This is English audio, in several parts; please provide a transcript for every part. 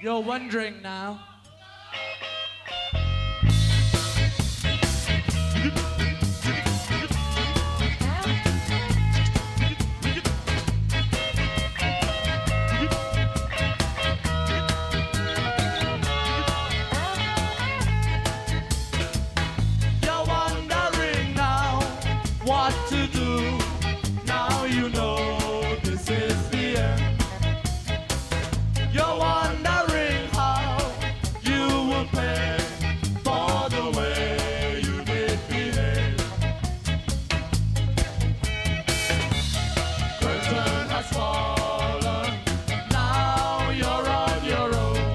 You're wondering now. You're wondering now what to do. Now you know this is the end. You're wondering how you will pay for the way you did behave. Curtain has fallen, now you're on your own.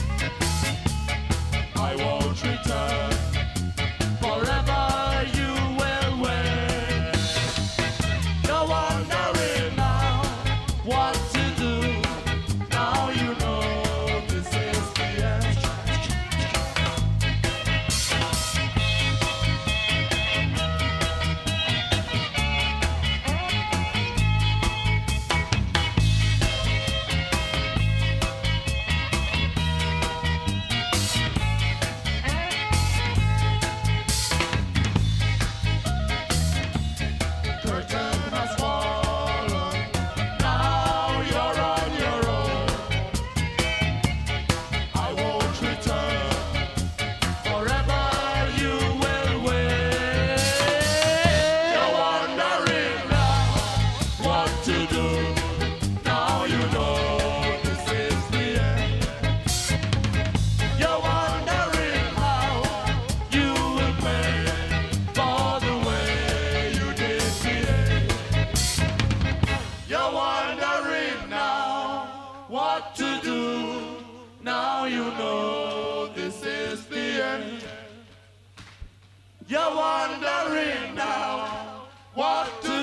I won't return, forever you will wait. You're wondering now what to do. Now you know this is the end. Curtain has fallen, now you're on your own. I won't return, forever you will wait. You're wondering now what to do. Now you know this is the end. You're wondering how you will pay for the way you did behave. You're wondering now what to do. Now you know this is the end. You're wondering now what to